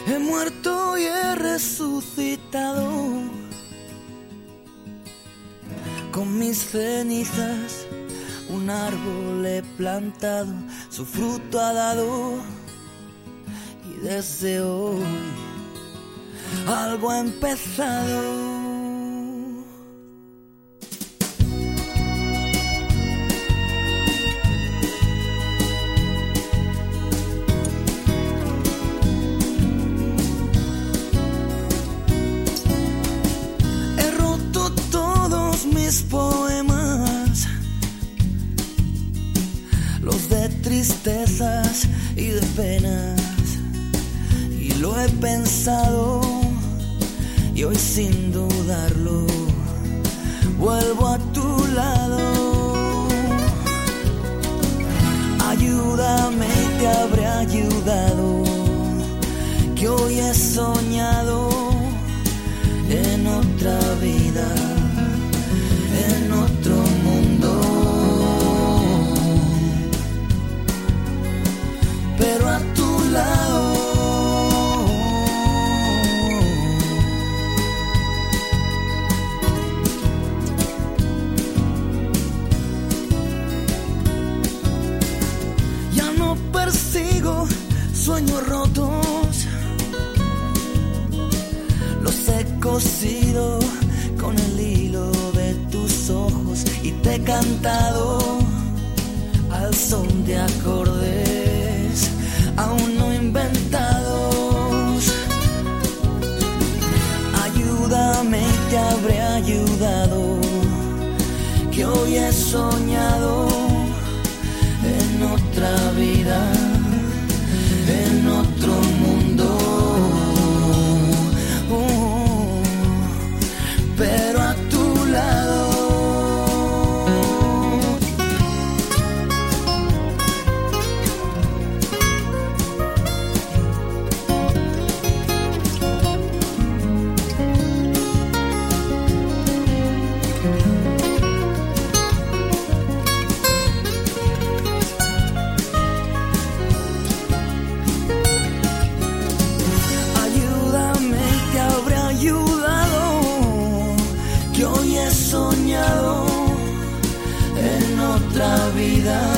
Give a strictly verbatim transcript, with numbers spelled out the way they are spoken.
He muerto y he resucitado. Con mis cenizas un árbol he plantado, su fruto ha dado. Y desde hoy algo ha empezado. Mis poemas, los de tristezas y de penas, y lo he pensado, y hoy sin dudarlo vuelvo a tu lado. Ayúdame, te habré ayudado, que hoy he soñado en otra vida, en otro mundo, pero a tu lado. Ya no persigo sueños rotos, los he cosido con el hilo de tus ojos y te he cantado al son de acordes aún no inventados. Ayúdame, te habré ayudado, que hoy he soñado en otra vida, en otro mundo. Oh, pero a tu lado. Ayúdame, te habré ayudado, que hoy he soñado en otra vida.